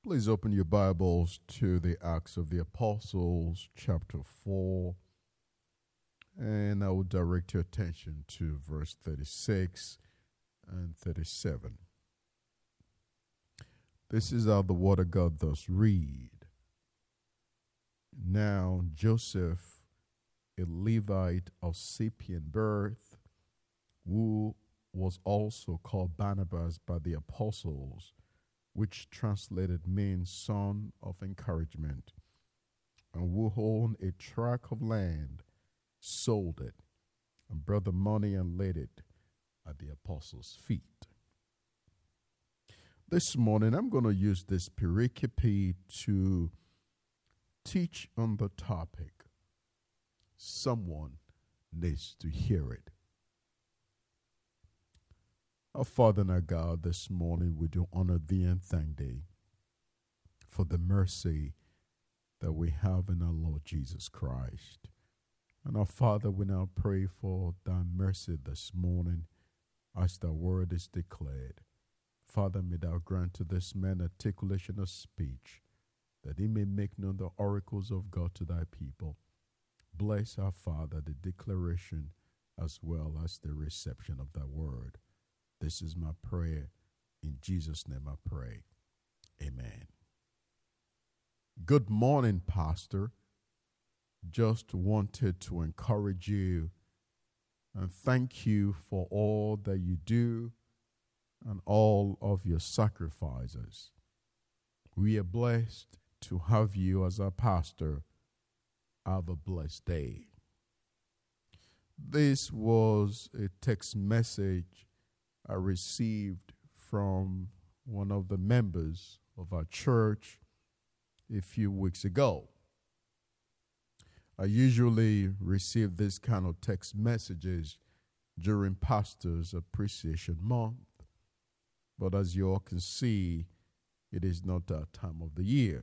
Please open your Bibles to the Acts of the Apostles, chapter 4, and I will direct your attention to verse 36 and 37. This is how the Word of God does read. Now Joseph, a Levite of Scythian birth, who was also called Barnabas by the apostles, which translated means son of encouragement, and who owned a tract of land, sold it, and brought the money and laid it at the apostles' feet. This morning, I'm going to use this pericope to teach on the topic, someone needs to hear it. Our Father and our God, this morning we do honor Thee and thank Thee for the mercy that we have in our Lord Jesus Christ. And our Father, we now pray for Thy mercy this morning as Thy word is declared. Father, may Thou grant to this man articulation of speech, that he may make known the oracles of God to Thy people. Bless our Father, the declaration as well as the reception of Thy word. This is my prayer. In Jesus' name I pray. Amen. Good morning, Pastor. Just wanted to encourage you and thank you for all that you do and all of your sacrifices. We are blessed to have you as our pastor. Have a blessed day. This was a text message I received from one of the members of our church a few weeks ago. I usually receive this kind of text messages during Pastor's Appreciation Month, but as you all can see, it is not that time of the year.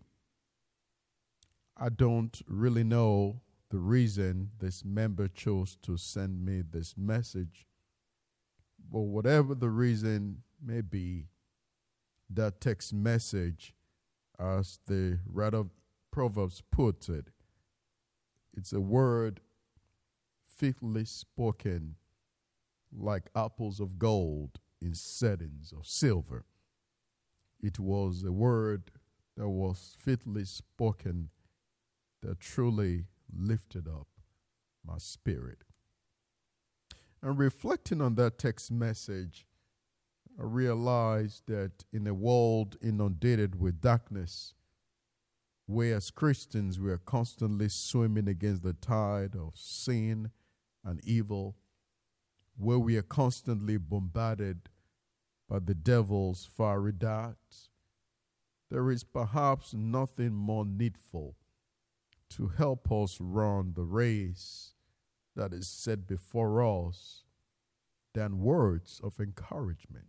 I don't really know the reason this member chose to send me this message, but whatever the reason may be, that text message, as the writer of Proverbs puts it, it's a word fitly spoken like apples of gold in settings of silver. It was a word that was fitly spoken that truly lifted up my spirit. And reflecting on that text message, I realized that in a world inundated with darkness, where as Christians we are constantly swimming against the tide of sin and evil, where we are constantly bombarded by the devil's fiery darts, there is perhaps nothing more needful to help us run the race that is set before us than words of encouragement.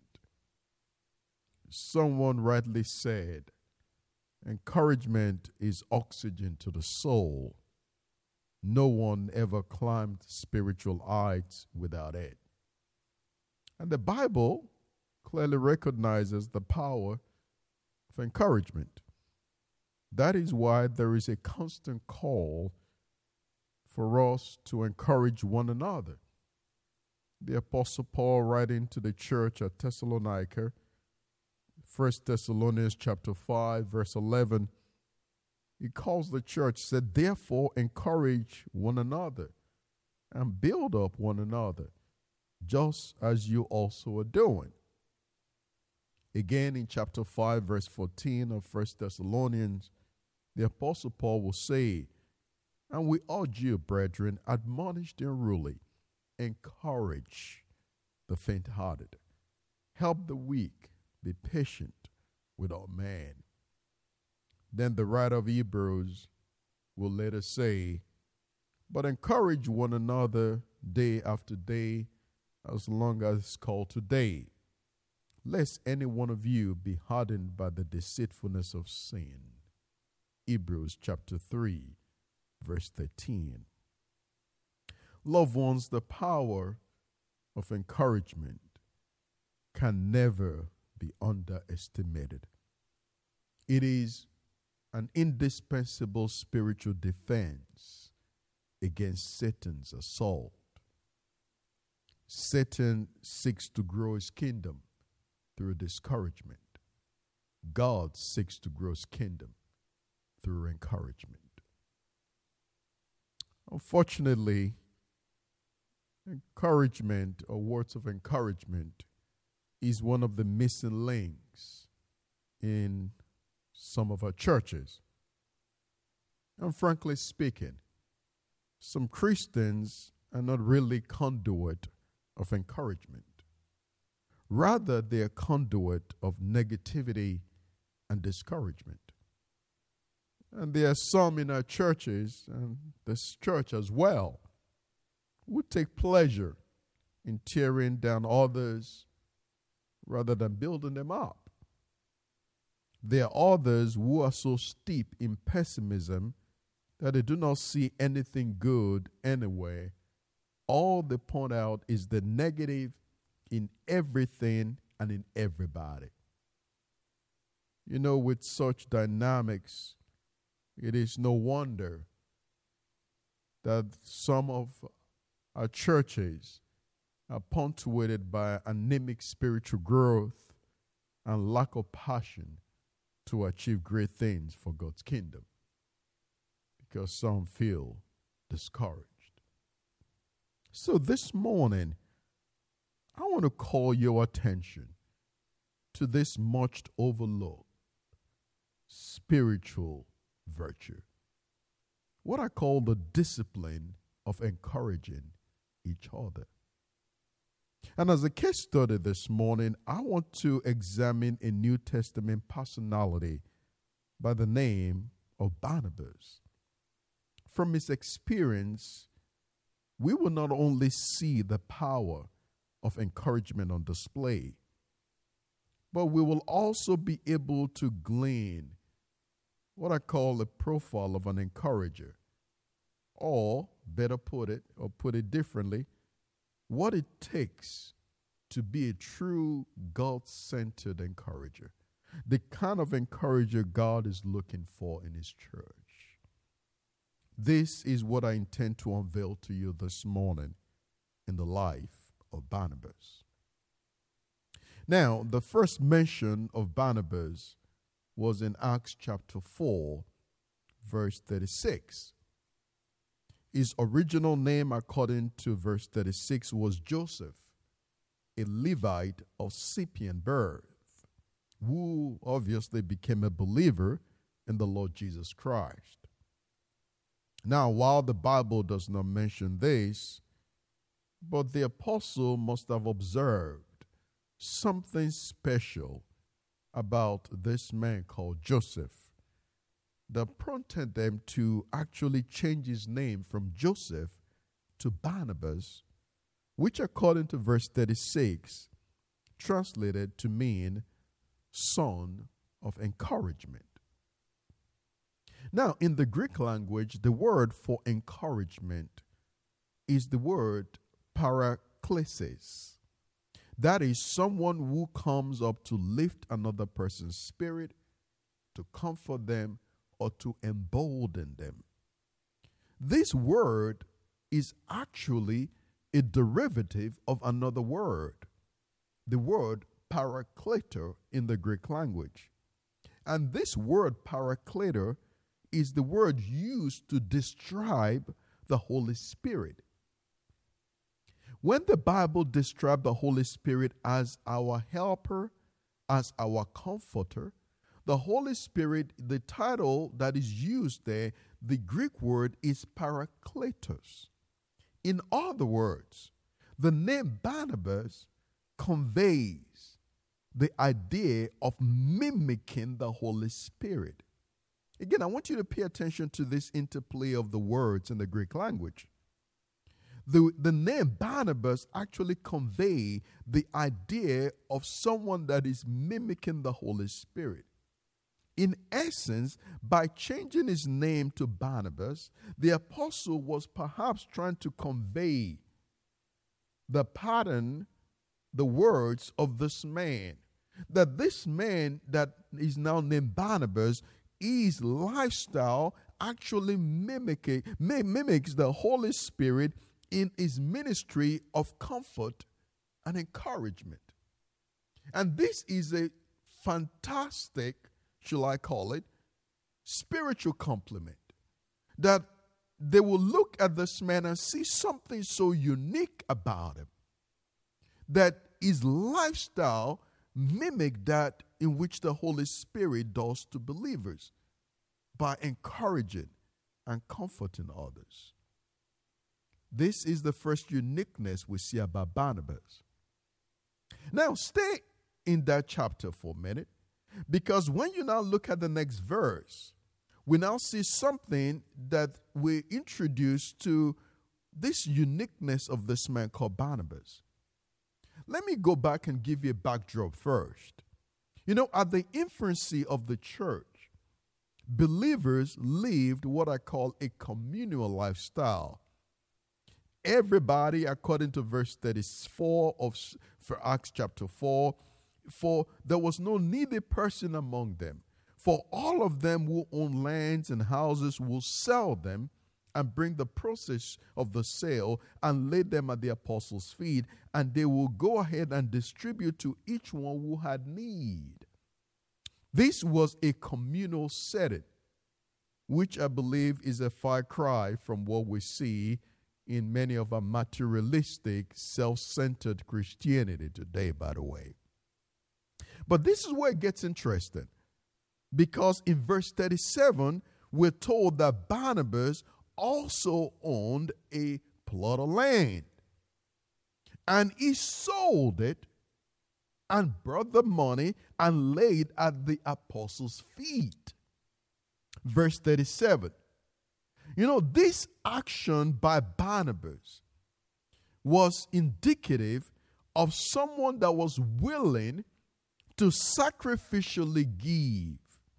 Someone rightly said, encouragement is oxygen to the soul. No one ever climbed spiritual heights without it. And the Bible clearly recognizes the power of encouragement. That is why there is a constant call for us to encourage one another. The Apostle Paul, writing to the church at Thessalonica, 1 Thessalonians chapter 5, verse 11, he calls the church, said, therefore encourage one another and build up one another, just as you also are doing. Again, in chapter 5, verse 14 of 1 Thessalonians, the Apostle Paul will say, and we urge you, brethren, admonish the unruly, encourage the faint-hearted, help the weak, be patient with all men. Then the writer of Hebrews will later say, but encourage one another day after day, as long as it's called today, lest any one of you be hardened by the deceitfulness of sin. Hebrews chapter 3, verse 13. Loved ones, the power of encouragement can never be underestimated. It is an indispensable spiritual defense against Satan's assault. Satan seeks to grow his kingdom through discouragement. God seeks to grow his kingdom through encouragement. Unfortunately, encouragement or words of encouragement is one of the missing links in some of our churches. And frankly speaking, some Christians are not really conduit of encouragement. Rather, they are conduit of negativity and discouragement. And there are some in our churches, and this church as well, who take pleasure in tearing down others rather than building them up. There are others who are so steep in pessimism that they do not see anything good anywhere. All they point out is the negative in everything and in everybody. You know, with such dynamics, it is no wonder that some of our churches are punctuated by anemic spiritual growth and lack of passion to achieve great things for God's kingdom, because some feel discouraged. So this morning, I want to call your attention to this much overlooked spiritual virtue, what I call the discipline of encouraging each other. And as a case study this morning, I want to examine a New Testament personality by the name of Barnabas. From his experience, we will not only see the power of encouragement on display, but we will also be able to glean what I call the profile of an encourager, or better put it differently, what it takes to be a true God-centered encourager, the kind of encourager God is looking for in his church. This is what I intend to unveil to you this morning in the life of Barnabas. Now, the first mention of Barnabas was in Acts chapter 4, verse 36. His original name, according to verse 36, was Joseph, a Levite of Scythian birth, who obviously became a believer in the Lord Jesus Christ. Now, while the Bible does not mention this, but the apostle must have observed something special about this man called Joseph that prompted them to actually change his name from Joseph to Barnabas, which according to verse 36 translated to mean son of encouragement. Now, in the Greek language, the word for encouragement is the word paraklesis. That is someone who comes up to lift another person's spirit, to comfort them, or to embolden them. This word is actually a derivative of another word, the word parakletor in the Greek language. And this word parakletor is the word used to describe the Holy Spirit. When the Bible describes the Holy Spirit as our helper, as our comforter, the Holy Spirit, the title that is used there, the Greek word is parakletos. In other words, the name Barnabas conveys the idea of mimicking the Holy Spirit. Again, I want you to pay attention to this interplay of the words in the Greek language. The name Barnabas actually conveys the idea of someone that is mimicking the Holy Spirit. In essence, by changing his name to Barnabas, the apostle was perhaps trying to convey the pattern, the words of this man, that this man that is now named Barnabas, his lifestyle actually mimics the Holy Spirit in his ministry of comfort and encouragement. And this is a fantastic, shall I call it, spiritual compliment, that they will look at this man and see something so unique about him, that his lifestyle mimic that in which the Holy Spirit does to believers by encouraging and comforting others. This is the first uniqueness we see about Barnabas. Now, stay in that chapter for a minute, because when you now look at the next verse, we now see something that we introduce to this uniqueness of this man called Barnabas. Let me go back and give you a backdrop first. At the infancy of the church, believers lived what I call a communal lifestyle. Everybody, according to verse 34 of Acts chapter 4, for there was no needy person among them. For all of them who own lands and houses will sell them and bring the process of the sale and lay them at the apostles' feet, and they will go ahead and distribute to each one who had need. This was a communal setting, which I believe is a far cry from what we see in many of our materialistic, self-centered Christianity today, by the way. But this is where it gets interesting, because in verse 37, we're told that Barnabas also owned a plot of land, and he sold it and brought the money and laid at the apostles' feet. Verse 37. This action by Barnabas was indicative of someone that was willing to sacrificially give.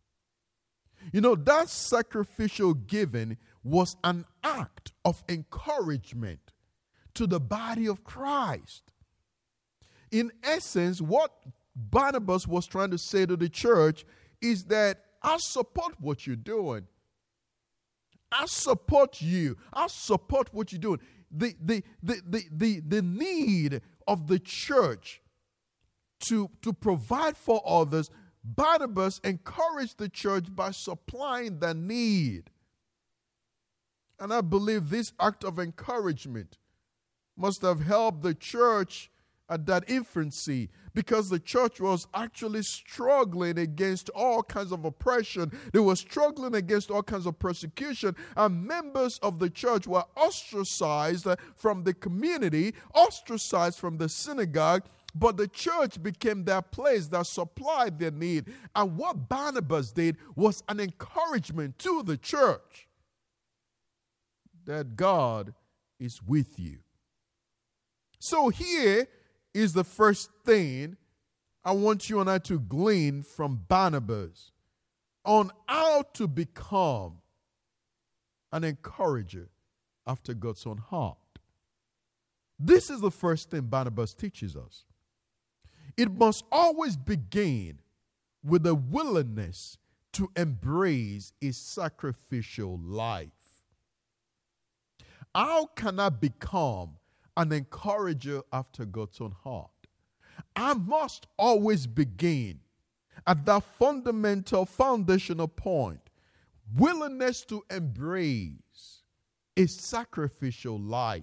That sacrificial giving was an act of encouragement to the body of Christ. In essence, what Barnabas was trying to say to the church is that I support what you're doing. I support you. I support what you're doing. The need of the church to provide for others, Barnabas encouraged the church by supplying the need. And I believe this act of encouragement must have helped the church at that infancy, because the church was actually struggling against all kinds of oppression. They were struggling against all kinds of persecution, and members of the church were ostracized from the community, ostracized from the synagogue, but the church became that place that supplied their need. And what Barnabas did was an encouragement to the church that God is with you. So here is the first thing I want you and I to glean from Barnabas on how to become an encourager after God's own heart. This is the first thing Barnabas teaches us. It must always begin with a willingness to embrace a sacrificial life. How can I become an encourager after God's own heart? I must always begin at that foundational point, willingness to embrace a sacrificial life.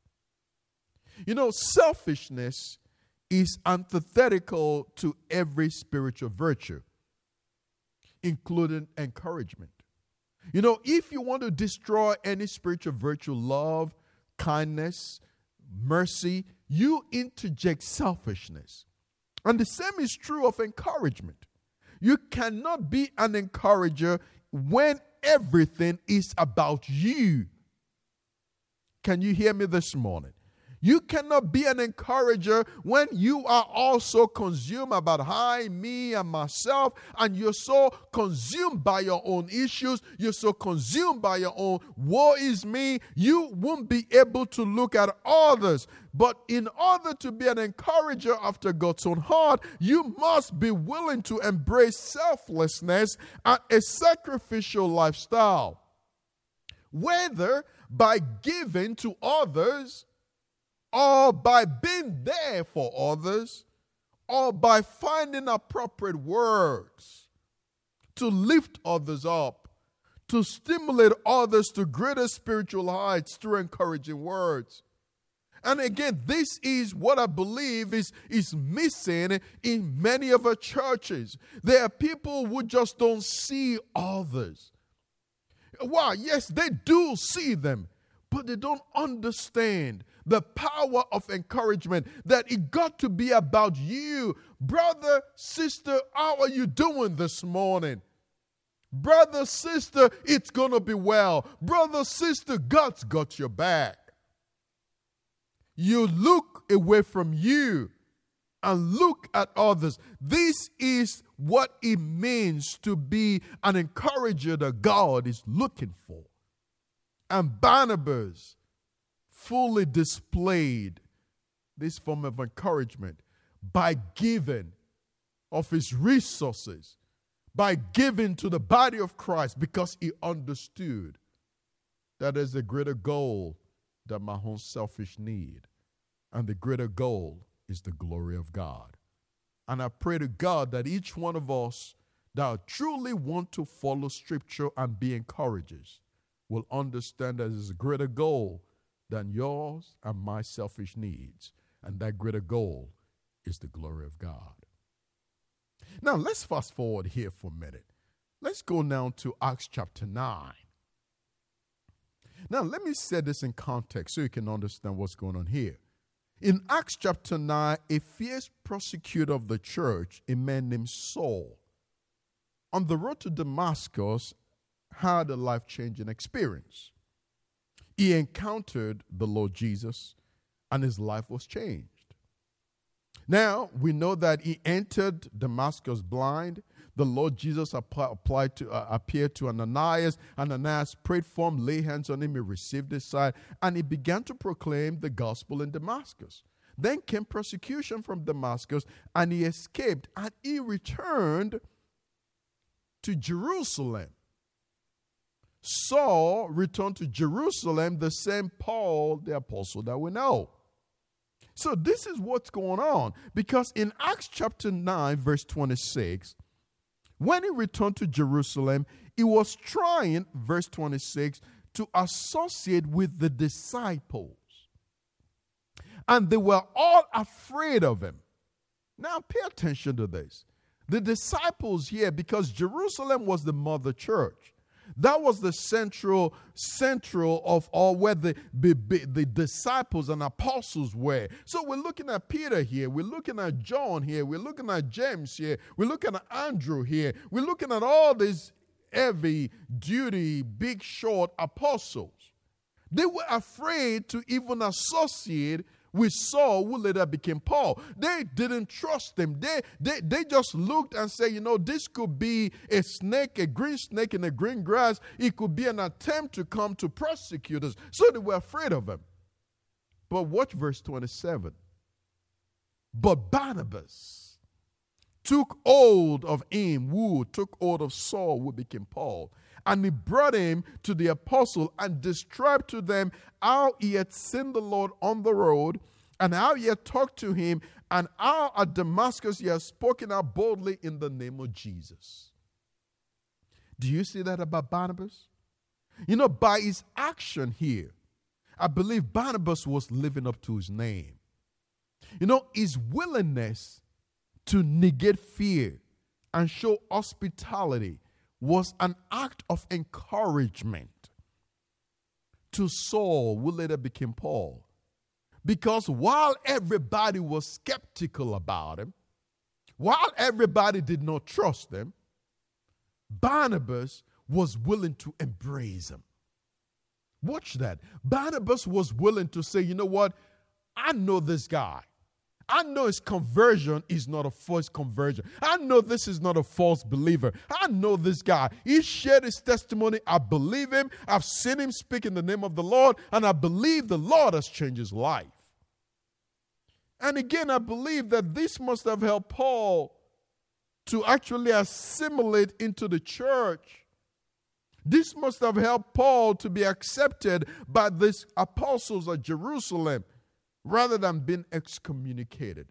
Selfishness is antithetical to every spiritual virtue, including encouragement. If you want to destroy any spiritual virtue, love, kindness, mercy, you interject selfishness. And the same is true of encouragement. You cannot be an encourager when everything is about you. Can you hear me this morning? You cannot be an encourager when you are also consumed about I, me, and myself, and you're so consumed by your own issues, you're so consumed by your own woe is me, you won't be able to look at others. But in order to be an encourager after God's own heart, you must be willing to embrace selflessness and a sacrificial lifestyle. Whether by giving to others, or by being there for others, or by finding appropriate words to lift others up, to stimulate others to greater spiritual heights through encouraging words. And again, this is what I believe is missing in many of our churches. There are people who just don't see others. Wow, yes, they do see them, but they don't understand the power of encouragement, that it got to be about you. Brother, sister, how are you doing this morning? Brother, sister, it's going to be well. Brother, sister, God's got your back. You look away from you and look at others. This is what it means to be an encourager that God is looking for. And Barnabas fully displayed this form of encouragement by giving of his resources, by giving to the body of Christ, because he understood that there's a greater goal than my own selfish need. And the greater goal is the glory of God. And I pray to God that each one of us that truly want to follow Scripture and be encouragers will understand that there's a greater goal than yours and my selfish needs. And that greater goal is the glory of God. Now, let's fast forward here for a minute. Let's go now to Acts chapter 9. Now, let me set this in context so you can understand what's going on here. In Acts chapter 9, a fierce persecutor of the church, a man named Saul, on the road to Damascus, had a life-changing experience. He encountered the Lord Jesus, and his life was changed. Now, we know that he entered Damascus blind. The Lord Jesus appeared to Ananias. Ananias prayed for him, laid hands on him, he received his sight, and he began to proclaim the gospel in Damascus. Then came persecution from Damascus, and he escaped, and he returned to Jerusalem. Saul returned to Jerusalem, the same Paul, the apostle that we know. So this is what's going on, because in Acts chapter 9, verse 26, when he returned to Jerusalem, he was trying, verse 26, to associate with the disciples. And they were all afraid of him. Now pay attention to this. The disciples here, because Jerusalem was the mother church. That was the central of all where the disciples and apostles were. So we're looking at Peter here. We're looking at John here. We're looking at James here. We're looking at Andrew here. We're looking at all these heavy duty, big, short apostles. They were afraid to even associate with Saul, who later became Paul. They didn't trust him. They just looked and said, this could be a snake, a green snake in the green grass. It could be an attempt to come to prosecute us. So they were afraid of him. But watch verse 27. But Barnabas took hold of him who took hold of Saul, who became Paul. And he brought him to the apostle and described to them how he had seen the Lord on the road, and how he had talked to him, and how at Damascus he had spoken out boldly in the name of Jesus. Do you see that about Barnabas? By his action here, I believe Barnabas was living up to his name. His willingness to negate fear and show hospitality was an act of encouragement to Saul, who later became Paul. Because while everybody was skeptical about him, while everybody did not trust him, Barnabas was willing to embrace him. Watch that. Barnabas was willing to say, you know what? I know this guy. I know his conversion is not a false conversion. I know this is not a false believer. I know this guy. He shared his testimony. I believe him. I've seen him speak in the name of the Lord, and I believe the Lord has changed his life. And again, I believe that this must have helped Paul to actually assimilate into the church. This must have helped Paul to be accepted by these apostles at Jerusalem, rather than being excommunicated.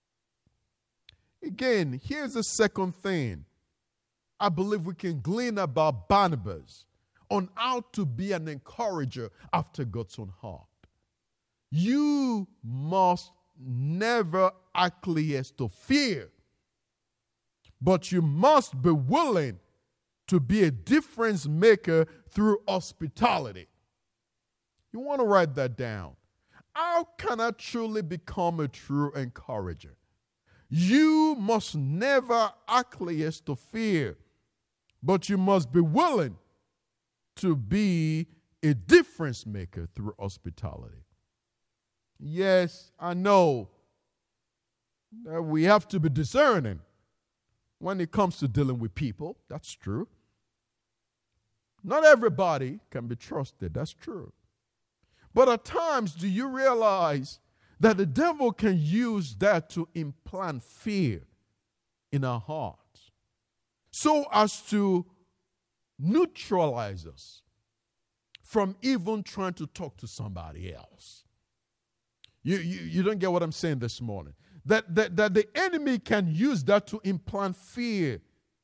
Again, here's the second thing I believe we can glean about Barnabas on how to be an encourager after God's own heart. You must never acquiesce to fear, but you must be willing to be a difference maker through hospitality. You want to write that down. How can I truly become a true encourager? You must never acquiesce to fear, but you must be willing to be a difference maker through hospitality. Yes, I know that we have to be discerning when it comes to dealing with people. That's true. Not everybody can be trusted. That's true. But at times, do you realize that the devil can use that to implant fear in our hearts so as to neutralize us from even trying to talk to somebody else? You don't get what I'm saying this morning. That the enemy can use that to implant fear,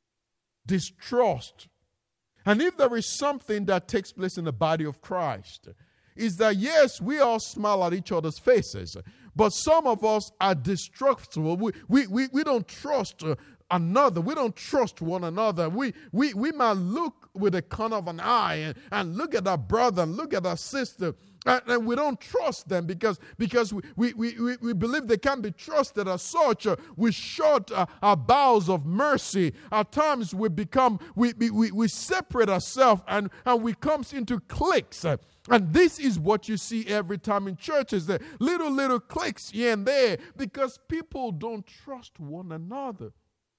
distrust. And if there is something that takes place in the body of Christ, is that yes, we all smile at each other's faces, but some of us are distrustful. We don't trust another. We don't trust one another. We might look with a corner of an eye and look at our brother and look at our sister, and we don't trust them because we believe they can't be trusted as such. We short our bowels of mercy. At times we separate ourselves and we come into cliques. And this is what you see every time in churches, the little cliques here and there, because people don't trust one another.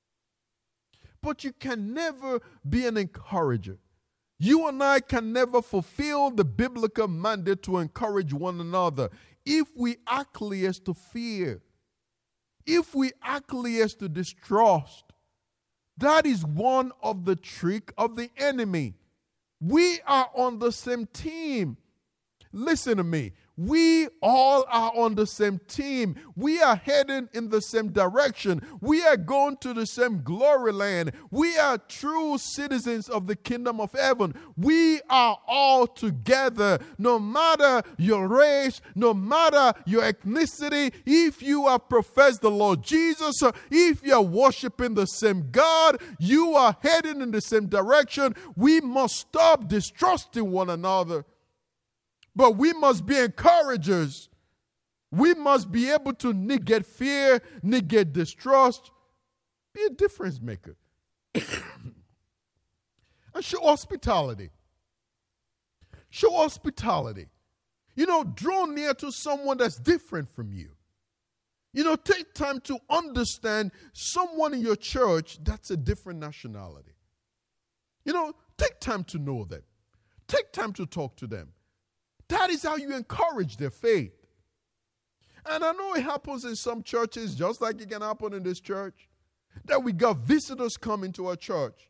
But you can never be an encourager. You and I can never fulfill the biblical mandate to encourage one another if we acquiesce to fear, if we acquiesce to distrust. That is one of the tricks of the enemy. We are on the same team. Listen to me. We all are on the same team. We are heading in the same direction. We are going to the same glory land. We are true citizens of the kingdom of heaven. We are all together, no matter your race, no matter your ethnicity. If you have professed the Lord Jesus, if you are worshiping the same God, you are heading in the same direction. We must stop distrusting one another. But we must be encouragers. We must be able to negate fear, negate distrust, be a difference maker. And show hospitality. Show hospitality. Draw near to someone that's different from you. Take time to understand someone in your church that's a different nationality. Take time to know them. Take time to talk to them. That is how you encourage their faith. And I know it happens in some churches, just like it can happen in this church, that we got visitors coming to our church.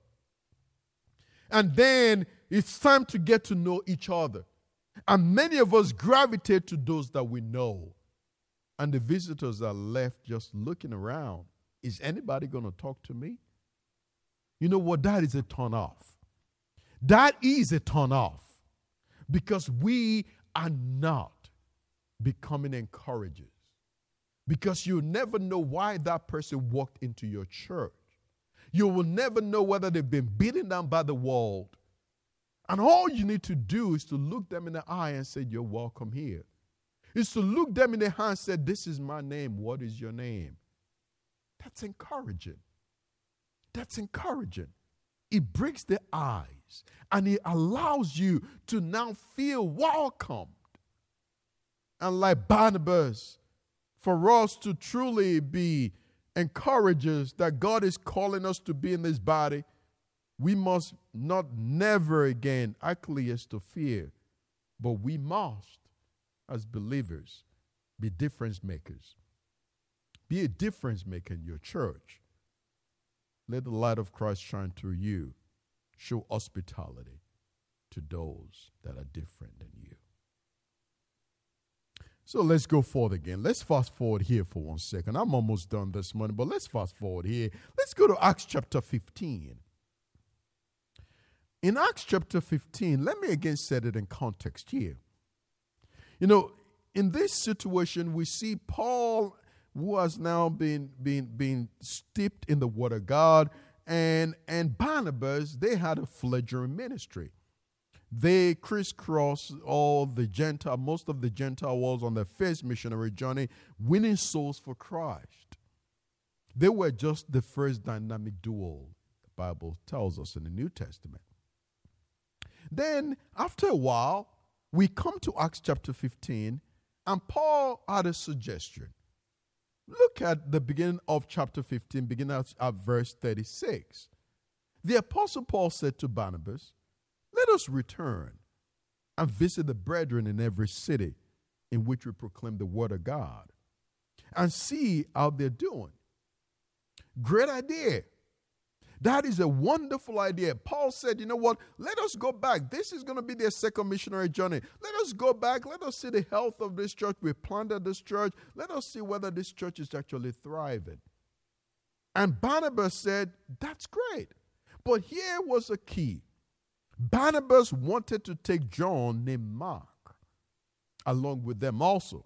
And then it's time to get to know each other. And many of us gravitate to those that we know. And the visitors are left just looking around. Is anybody going to talk to me? You know what? That is a turn off. That is a turn off. Because we are not becoming encouragers. Because you'll never know why that person walked into your church. You will never know whether they've been beaten down by the world. And all you need to do is to look them in the eye and say, you're welcome here. Is to look them in the eye and say, this is my name. What is your name? That's encouraging. That's encouraging. It breaks the ice and it allows you to now feel welcomed. and like Barnabas, for us to truly be encouragers that God is calling us to be in this body, we must not never again acquiesce to fear, but we must, as believers, be difference makers. Be a difference maker in your church. Let the light of Christ shine through you. Show hospitality to those that are different than you. So let's go forward again. Let's fast forward here for 1 second. I'm almost done this morning, but let's fast forward here. Let's go to Acts chapter 15. In Acts chapter 15, let me again set it in context here. You know, in this situation, we see Paul, who has now been steeped in the Word of God, and Barnabas, they had a fledgling ministry. They crisscrossed most of the Gentile world on their first missionary journey, winning souls for Christ. They were just the first dynamic duo, the Bible tells us in the New Testament. Then, after a while, we come to Acts chapter 15, and Paul had a suggestion. Look at the beginning of chapter 15, beginning at verse 36. The Apostle Paul said to Barnabas, "Let us return and visit the brethren in every city in which we proclaim the word of God and see how they're doing." Great idea. That is a wonderful idea. Paul said, you know what? Let us go back. This is going to be their second missionary journey. Let us go back. Let us see the health of this church. We planted this church. Let us see whether this church is actually thriving. And Barnabas said, that's great. But here was a key. Barnabas wanted to take John named Mark along with them also.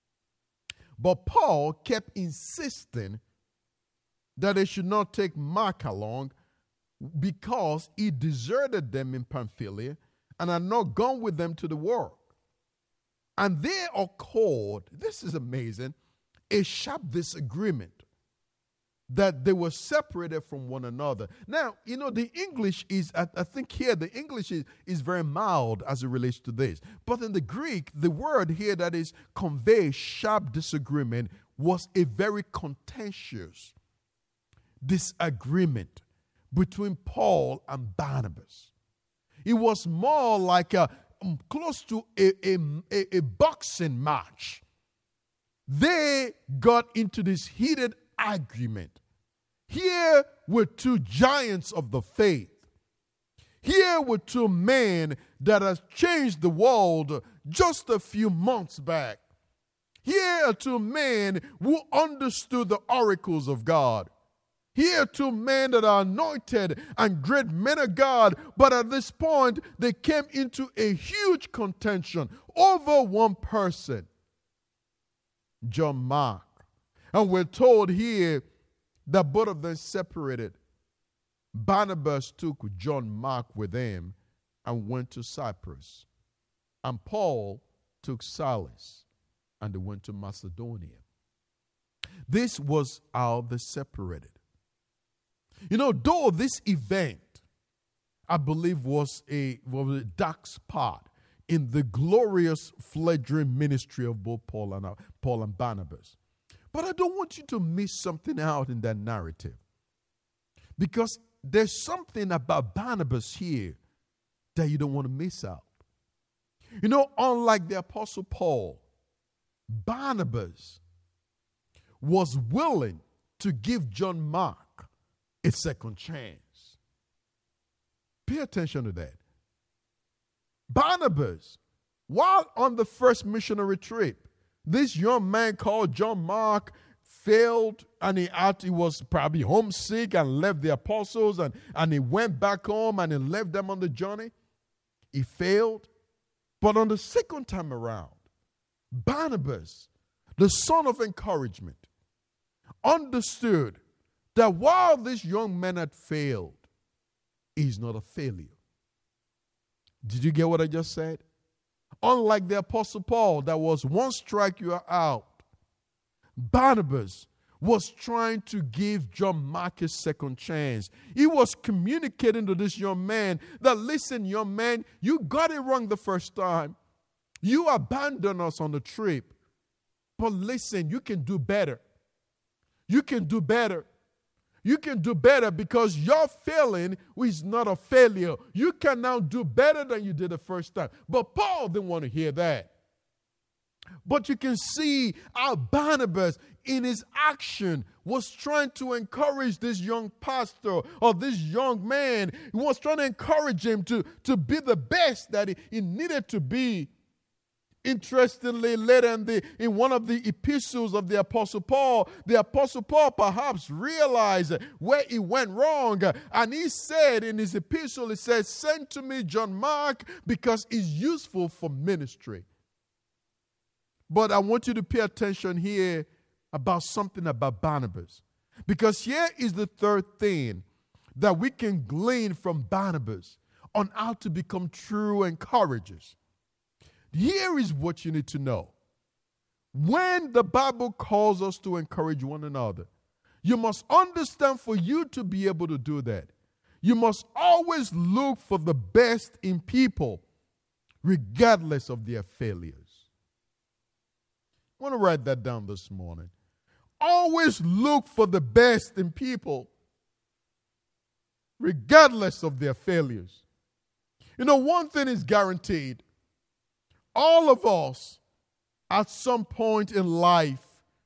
But Paul kept insisting that they should not take Mark along because he deserted them in Pamphylia and had not gone with them to the work. And there occurred, this is amazing, a sharp disagreement that they were separated from one another. Now, you know, the English is, I think here, the English is very mild as it relates to this. But in the Greek, the word here that is convey sharp disagreement was a very contentious disagreement between Paul and Barnabas. It was more like close to a boxing match. They got into this heated argument. Here were two giants of the faith. Here were two men that has changed the world just a few months back. Here are two men who understood the oracles of God. Here are two men that are anointed and great men of God, but at this point, they came into a huge contention over one person, John Mark. And we're told here that both of them separated. Barnabas took John Mark with him and went to Cyprus. And Paul took Silas and they went to Macedonia. This was how they separated. You know, though this event, I believe, was a dark spot in the glorious fledgling ministry of both Paul and Barnabas. But I don't want you to miss something out in that narrative. Because there's something about Barnabas here that you don't want to miss out. You know, unlike the Apostle Paul, Barnabas was willing to give John Mark a second chance. Pay attention to that. Barnabas, while on the first missionary trip, this young man called John Mark failed and he was probably homesick and left the apostles and he went back home and he left them on the journey. He failed. But on the second time around, Barnabas, the son of encouragement, understood that while this young man had failed, he's not a failure. Did you get what I just said? Unlike the Apostle Paul, that was one strike you are out, Barnabas was trying to give John Mark a second chance. He was communicating to this young man that, listen, young man, you got it wrong the first time, You abandoned us on the trip. But listen, you can do better. You can do better. You can do better because your failing is not a failure. You can now do better than you did the first time. But Paul didn't want to hear that. But you can see how Barnabas, in his action, was trying to encourage this young pastor or this young man. He was trying to encourage him to be the best that he needed to be. Interestingly, later in one of the epistles of the Apostle Paul perhaps realized where he went wrong. And he said in his epistle, he said, "Send to me John Mark because he's useful for ministry." But I want you to pay attention here about something about Barnabas. Because here is the third thing that we can glean from Barnabas on how to become true encouragers. Here is what you need to know. When the Bible calls us to encourage one another, you must understand for you to be able to do that, you must always look for the best in people, regardless of their failures. I want to write that down this morning. Always look for the best in people, regardless of their failures. You know, one thing is guaranteed. All of us, at some point in life,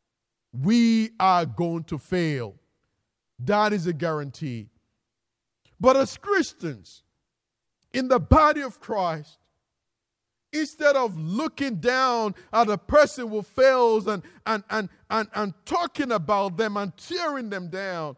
we are going to fail. That is a guarantee. But as Christians, in the body of Christ, instead of looking down at a person who fails and talking about them and tearing them down,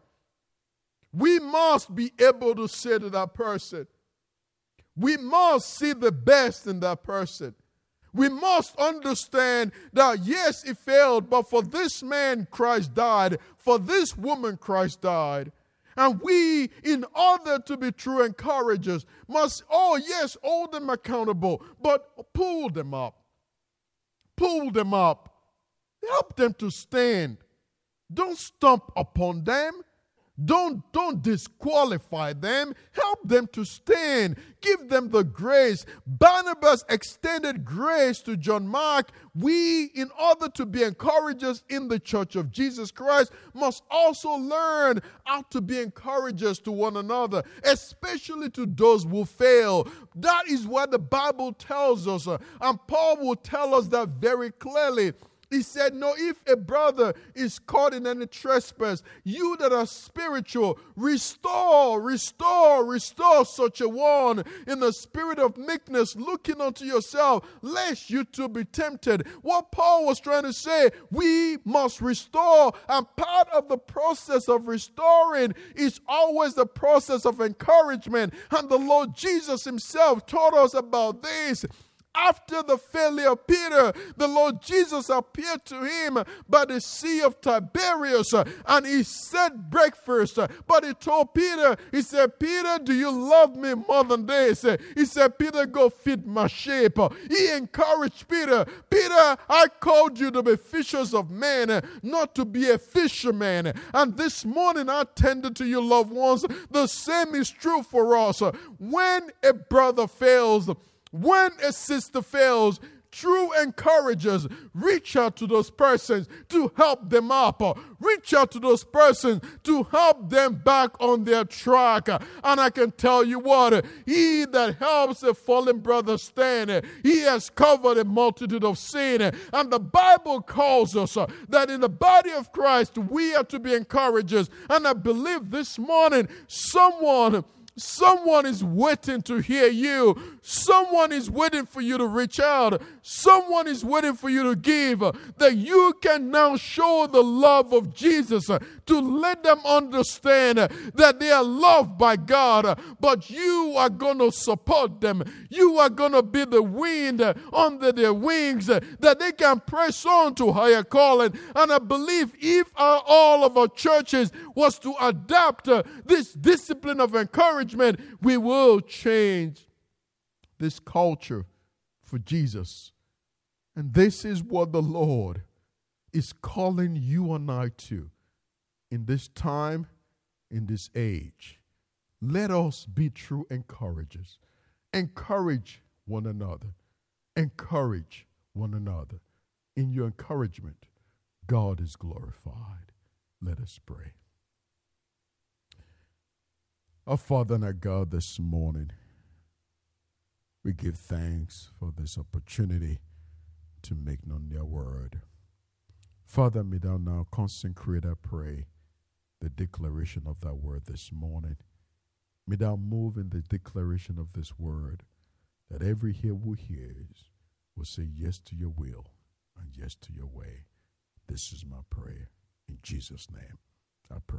we must be able to say to that person, we must see the best in that person. We must understand that, yes, it failed, but for this man, Christ died. For this woman, Christ died. And we, in order to be true encouragers, must, yes, hold them accountable, but pull them up. Pull them up. Help them to stand. Don't stomp upon them. Don't disqualify them. Help them to stand. Give them the grace. Barnabas extended grace to John Mark. We, in order to be encouragers in the church of Jesus Christ, must also learn how to be encouragers to one another, especially to those who fail. That is what the Bible tells us. And Paul will tell us that very clearly. He said, no, if a brother is caught in any trespass, you that are spiritual, restore such a one in the spirit of meekness, looking unto yourself, lest you too be tempted. What Paul was trying to say, we must restore. And part of the process of restoring is always the process of encouragement. And the Lord Jesus himself taught us about this. After the failure of Peter, the Lord Jesus appeared to him by the Sea of Tiberias, and he said breakfast. But he told Peter, he said, Peter, do you love me more than this? He said, Peter, go feed my sheep. He encouraged Peter. Peter, I called you to be fishers of men, not to be a fisherman. And this morning I tended to you, loved ones. The same is true for us. When a brother fails, when a sister fails, true encouragers reach out to those persons to help them up. Reach out to those persons to help them back on their track. And I can tell you what, he that helps a fallen brother stand, he has covered a multitude of sin. And the Bible calls us that in the body of Christ, we are to be encouragers. And I believe this morning, someone is waiting to hear you. Someone is waiting for you to reach out. Someone is waiting for you to give. That you can now show the love of Jesus to let them understand that they are loved by God. But you are going to support them. You are going to be the wind under their wings that they can press on to higher calling. And I believe if all of our churches was to adapt this discipline of encouragement, we will change this culture for Jesus. And this is what the Lord is calling you and I to in this time, in this age. Let us be true encouragers. Encourage one another. Encourage one another. In your encouragement, God is glorified. Let us pray. Our Father and our God, this morning, we give thanks for this opportunity to make known your word. Father, may thou now consecrate, I pray, the declaration of thy word this morning. May thou move in the declaration of this word, that every hearer who hears will say yes to your will and yes to your way. This is my prayer. In Jesus' name, I pray.